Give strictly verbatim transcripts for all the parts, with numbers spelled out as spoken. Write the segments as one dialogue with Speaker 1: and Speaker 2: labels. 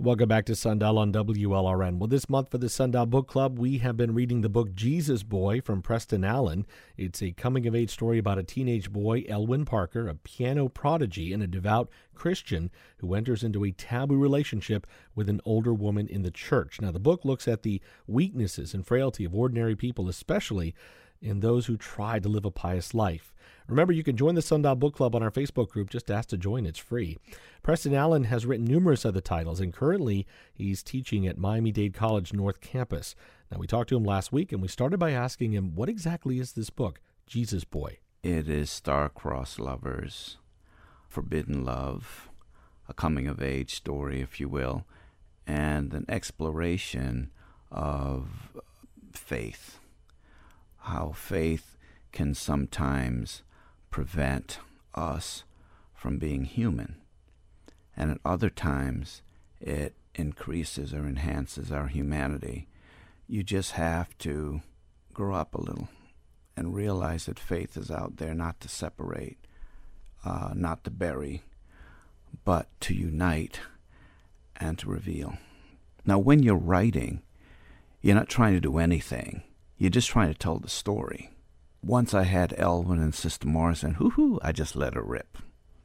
Speaker 1: Welcome back to Sundial on W L R N. Well, this month for the Sundial Book Club, we have been reading the book Jesus Boy from Preston Allen. It's a coming-of-age story about a teenage boy, Elwyn Parker, a piano prodigy and a devout Christian who enters into a taboo relationship with an older woman in the church. Now, the book looks at the weaknesses and frailty of ordinary people, especially in those who try to live a pious life. Remember, you can join the Sundial Book Club on our Facebook group. Just ask to join. It's free. Preston Allen has written numerous other titles, and currently he's teaching at Miami-Dade College North Campus. Now, we talked to him last week, and we started by asking him, what exactly is this book, Jesus Boy?
Speaker 2: It is star-crossed lovers, forbidden love, a coming-of-age story, if you will, and an exploration of faith, how faith can sometimes prevent us from being human, and at other times it increases or enhances our humanity. You just have to grow up a little and realize that faith is out there not to separate, uh, not to bury, but to unite and to reveal. Now, when you're writing, you're not trying to do anything. You're just trying to tell the story. Once I had Elwyn and Sister Morrison, hoo-hoo, I just let her rip.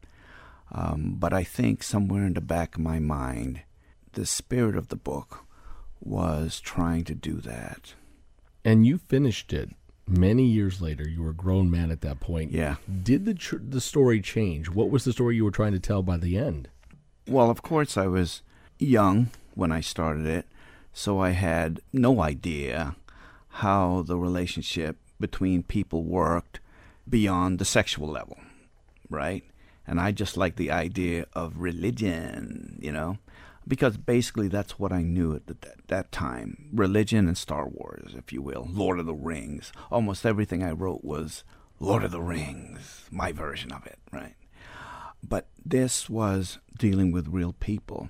Speaker 2: Um, but I think somewhere in the back of my mind, the spirit of the book was trying to do that.
Speaker 1: And you finished it many years later. You were a grown man at that point.
Speaker 2: Yeah.
Speaker 1: Did the tr- the story change? What was the story you were trying to tell by the end?
Speaker 2: Well, of course, I was young when I started it, so I had no idea how the relationship between people worked beyond the sexual level, right? And I just like the idea of religion, you know, because basically that's what I knew at that, that time. Religion and Star Wars, if you will, Lord of the Rings. Almost everything I wrote was Lord of the Rings, my version of it, right? But this was dealing with real people.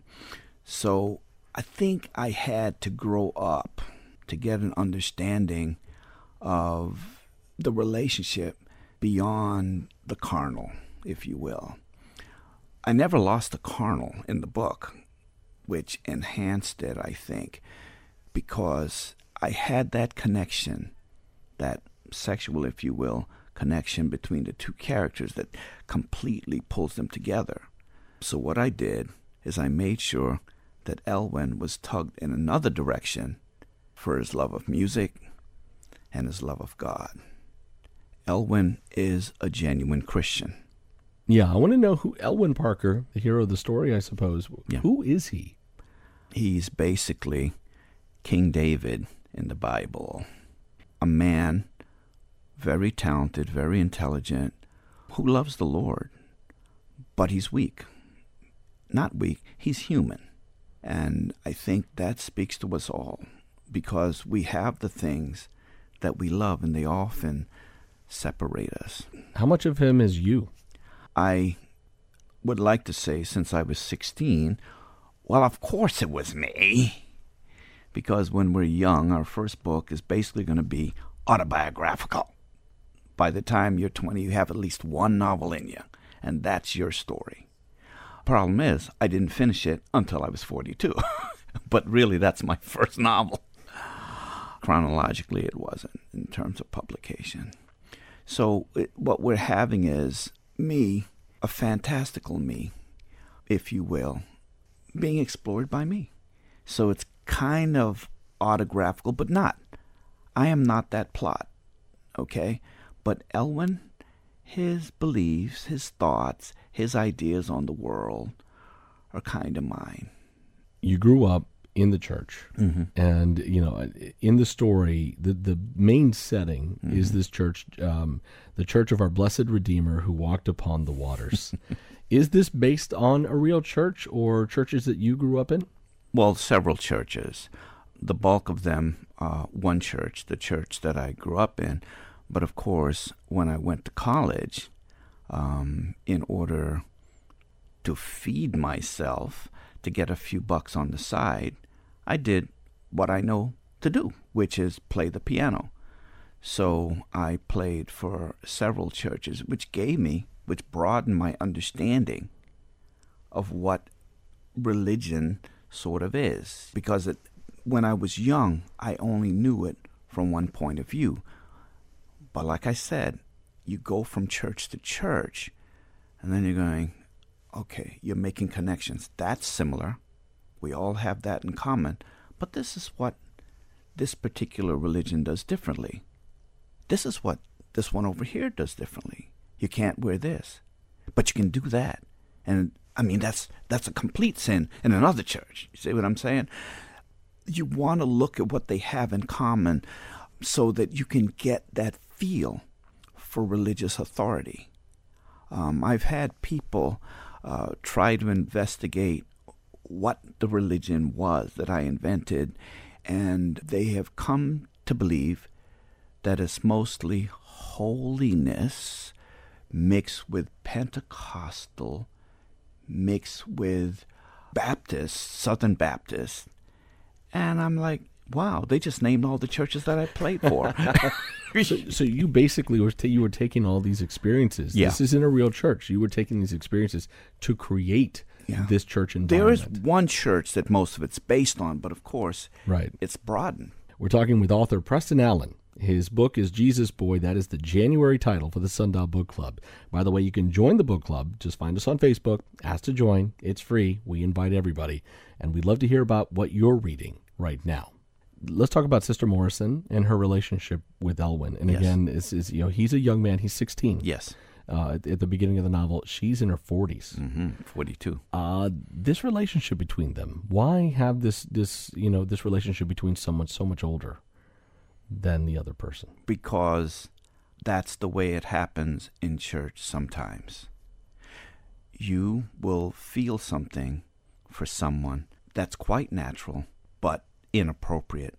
Speaker 2: So I think I had to grow up to get an understanding of the relationship beyond the carnal, if you will. I never lost the carnal in the book, which enhanced it, I think, because I had that connection, that sexual, if you will, connection between the two characters that completely pulls them together. So what I did is I made sure that Elwyn was tugged in another direction for his love of music and his love of God. Elwyn is a genuine Christian.
Speaker 1: Yeah, I want to know who Elwyn Parker, the hero of the story, I suppose.
Speaker 2: Yeah.
Speaker 1: Who is he?
Speaker 2: He's basically King David in the Bible. A man, very talented, very intelligent, who loves the Lord, but he's weak. Not weak, he's human. And I think that speaks to us all, because we have the things that we love, and they often separate us.
Speaker 1: How much of him is you?
Speaker 2: I would like to say since I was sixteen, well, of course it was me. Because when we're young, our first book is basically going to be autobiographical. By the time you're twenty, you have at least one novel in you, and that's your story. Problem is, I didn't finish it until I was forty-two. But really, that's my first novel. Chronologically, it wasn't in terms of publication. So it, what we're having is me, a fantastical me, if you will, being explored by me. So it's kind of autographical, but not. I am not that plot, okay? But Elwyn, his beliefs, his thoughts, his ideas on the world are kind of mine.
Speaker 1: You grew up in the church,
Speaker 2: mm-hmm.
Speaker 1: and you know, in the story, the the main setting mm-hmm. is this church, um, the Church of Our Blessed Redeemer, who walked upon the waters. Is this based on a real church or churches that you grew up in?
Speaker 2: Well, several churches. The bulk of them, uh, one church, the church that I grew up in. But of course, when I went to college, um, in order to feed myself, to get a few bucks on the side, I did what I know to do, which is play the piano. So I played for several churches, which gave me, which broadened my understanding of what religion sort of is. Because it, when I was young, I only knew it from one point of view. But like I said, you go from church to church, and then you're going, okay, you're making connections. That's similar. We all have that in common. But this is what this particular religion does differently. This is what this one over here does differently. You can't wear this, but you can do that. And I mean, that's that's a complete sin in another church. You see what I'm saying? You want to look at what they have in common so that you can get that feel for religious authority. Um, I've had people uh, try to investigate what the religion was that I invented, and they have come to believe that it's mostly holiness mixed with Pentecostal, mixed with Baptist, Southern Baptist. And I'm like, wow, they just named all the churches that I played for.
Speaker 1: so, so you basically were ta- you were taking all these experiences.
Speaker 2: Yeah.
Speaker 1: This isn't a real church. You were taking these experiences to create
Speaker 2: Yeah.
Speaker 1: this church environment.
Speaker 2: There is one church that most of it's based on, but of course,
Speaker 1: right.
Speaker 2: it's broadened.
Speaker 1: We're talking with author Preston Allen. His book is Jesus Boy. That is the January title for the Sundial Book Club. By the way, you can join the book club. Just find us on Facebook. Ask to join. It's free. We invite everybody. And we'd love to hear about what you're reading right now. Let's talk about Sister Morrison and her relationship with Elwyn. And
Speaker 2: Yes.
Speaker 1: again, is is you know he's a young man. He's sixteen.
Speaker 2: Yes.
Speaker 1: Uh, at, at the beginning of the novel, she's in her forties.
Speaker 2: Mm-hmm. forty-two.
Speaker 1: Uh, this relationship between them. Why have this this you know this relationship between someone so much older than the other person?
Speaker 2: Because that's the way it happens in church sometimes. You will feel something for someone that's quite natural, but inappropriate.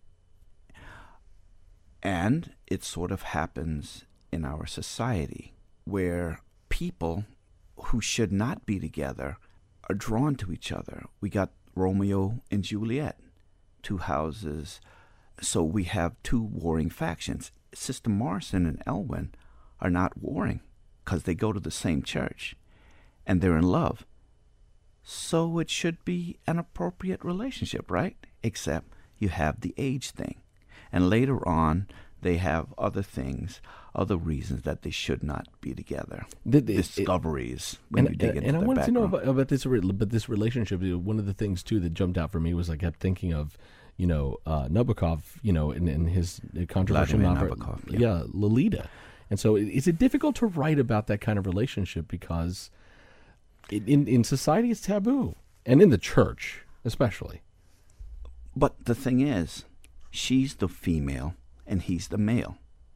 Speaker 2: And it sort of happens in our society where people who should not be together are drawn to each other. We got Romeo and Juliet, two houses. So we have two warring factions. Sister Morrison and Elwyn are not warring because they go to the same church and they're in love. So it should be an appropriate relationship, right? Except you have the age thing. And later on, they have other things, other reasons that they should not be together.
Speaker 1: The, the,
Speaker 2: Discoveries it, when
Speaker 1: and,
Speaker 2: you dig
Speaker 1: and,
Speaker 2: into
Speaker 1: and I
Speaker 2: their
Speaker 1: wanted
Speaker 2: background.
Speaker 1: to know about, about this about this relationship. One of the things too that jumped out for me was I kept thinking of, you know, uh, Nabokov, you know, in, in his controversial
Speaker 2: Vladimir
Speaker 1: novel,
Speaker 2: Nabokov,
Speaker 1: yeah.
Speaker 2: yeah.
Speaker 1: yeah, Lolita. And so, is it difficult to write about that kind of relationship because it, in in society it's taboo, and in the church especially?
Speaker 2: But the thing is, she's the female and he's the male.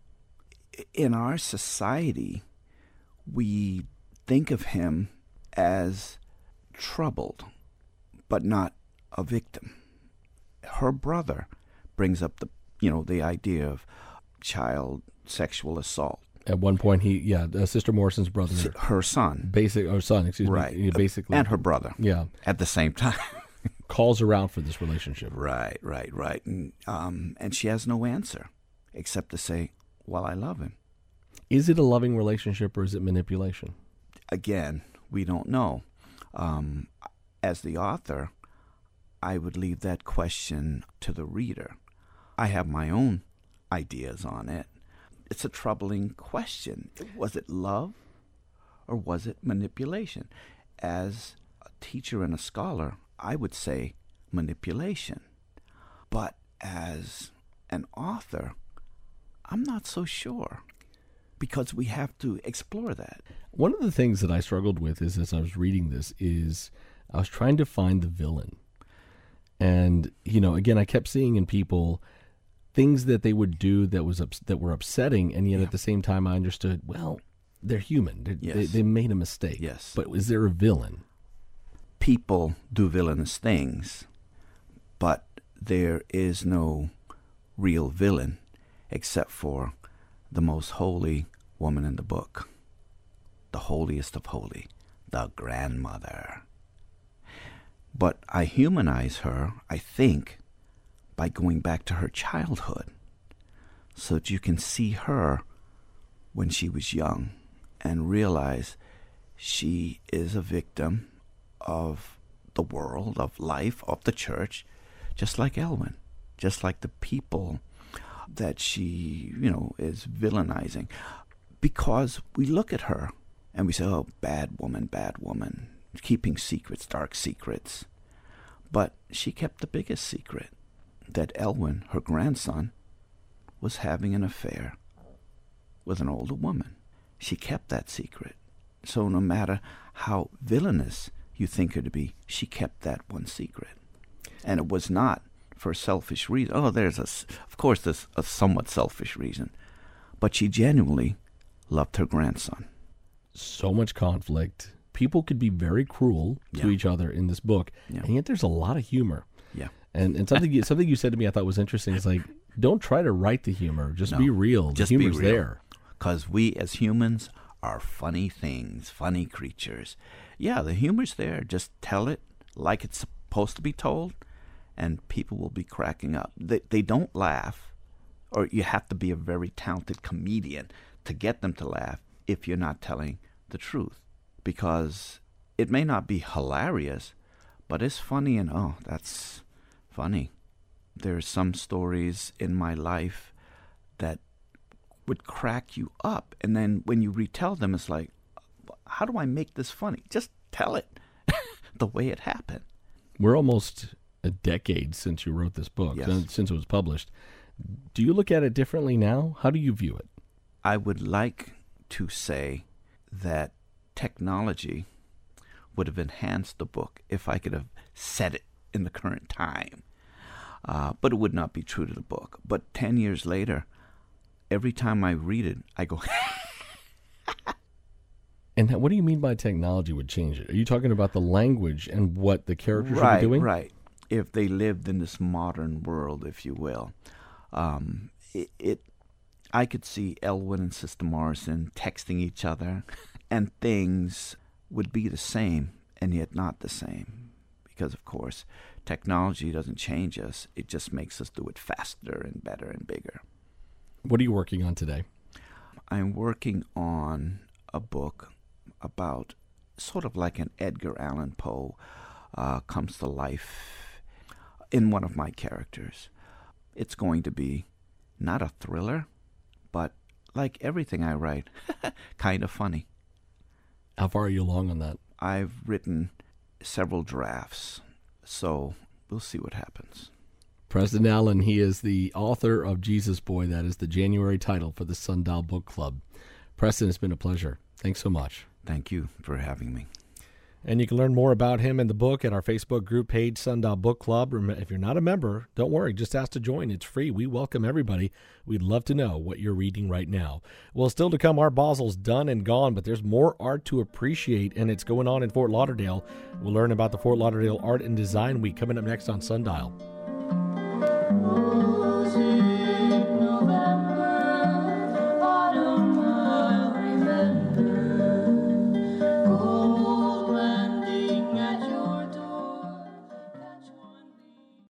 Speaker 2: In our society, we think of him as troubled, but not a victim. Her brother brings up the, you know, the idea of child sexual assault.
Speaker 1: At one point, he, yeah, uh, Sister Morrison's brother,
Speaker 2: Her son.
Speaker 1: basic or son, excuse
Speaker 2: Right.
Speaker 1: me, basically,
Speaker 2: And her brother.
Speaker 1: yeah,
Speaker 2: At the same time.
Speaker 1: calls her out for this relationship.
Speaker 2: Right, right, right. And, um, and she has no answer except to say, well, I love him.
Speaker 1: Is it a loving relationship or is it manipulation?
Speaker 2: Again, we don't know. Um, as the author, I would leave that question to the reader. I have my own ideas on it. It's a troubling question. Was it love or was it manipulation? As a teacher and a scholar, I would say manipulation. But as an author, I'm not so sure because we have to explore that.
Speaker 1: One of the things that I struggled with is as I was reading this is I was trying to find the villain. And, you know, again, I kept seeing in people things that they would do that was ups- that were upsetting, and yet
Speaker 2: Yeah.
Speaker 1: at the same time I understood, well, they're human. They're,
Speaker 2: Yes.
Speaker 1: they, they made a mistake.
Speaker 2: Yes.
Speaker 1: But is there a villain?
Speaker 2: People do villainous things, but there is no real villain except for the most holy woman in the book, the holiest of holy, the grandmother. But I humanize her, I think, by going back to her childhood so that you can see her when she was young and realize she is a victim of the world, of life, of the church, just like Elwyn, just like the people that she, you know, is villainizing. Because we look at her and we say, oh, bad woman, bad woman, keeping secrets, dark secrets. But she kept the biggest secret, that Elwyn, her grandson, was having an affair with an older woman. She kept that secret. So no matter how villainous you think her to be, she kept that one secret. And it was not for a selfish reason. Oh, there's a, of course, there's a somewhat selfish reason. But she genuinely loved her grandson.
Speaker 1: So much conflict. People could be very cruel to
Speaker 2: Yeah.
Speaker 1: each other in this book,
Speaker 2: Yeah.
Speaker 1: and yet there's a lot of humor.
Speaker 2: Yeah.
Speaker 1: And and something you, something you said to me I thought was interesting is like, don't try to write the humor. Just
Speaker 2: No,
Speaker 1: be real. The
Speaker 2: just be
Speaker 1: humor's
Speaker 2: real.
Speaker 1: there.
Speaker 2: Because we as humans are funny things, funny creatures. Yeah, the humor's there. Just tell it like it's supposed to be told, and people will be cracking up. They, they don't laugh, or you have to be a very talented comedian to get them to laugh if you're not telling the truth. Because it may not be hilarious, but it's funny, and oh, that's funny. There are some stories in my life that would crack you up, and then when you retell them, it's like, how do I make this funny? Just tell it the way it happened.
Speaker 1: We're almost a decade since you wrote this book,
Speaker 2: Yes.
Speaker 1: since, since it was published. Do you look at it differently now? How do you view it?
Speaker 2: I would like to say that technology would have enhanced the book if I could have said it in the current time. Uh, but it would not be true to the book. But ten years later, every time I read it, I go,
Speaker 1: And what do you mean by technology would change it? Are you talking about the language and what the characters
Speaker 2: right,
Speaker 1: should be doing?
Speaker 2: right. If they lived in this modern world, if you will, um, it, it, I could see Elwyn and Sister Morrison texting each other, and things would be the same, and yet not the same, because of course, technology doesn't change us; it just makes us do it faster and better and bigger.
Speaker 1: What are you working on today?
Speaker 2: I'm working on a book about sort of like an Edgar Allan Poe uh, comes to life in one of my characters. It's going to be not a thriller, but like everything I write, kind of funny.
Speaker 1: How far are you along on that?
Speaker 2: I've written several drafts, so we'll see what happens.
Speaker 1: Preston Allen, he is the author of Jesus Boy. That is the January title for the Sundial Book Club. Preston, it's been a pleasure. Thanks so much.
Speaker 2: Thank you for having me.
Speaker 1: And you can learn more about him and the book at our Facebook group page, Sundial Book Club. If you're not a member, don't worry. Just ask to join. It's free. We welcome everybody. We'd love to know what you're reading right now. Well, still to come, Art Basel's done and gone, but there's more art to appreciate, and it's going on in Fort Lauderdale. We'll learn about the Fort Lauderdale Art and Design Week coming up next on Sundial.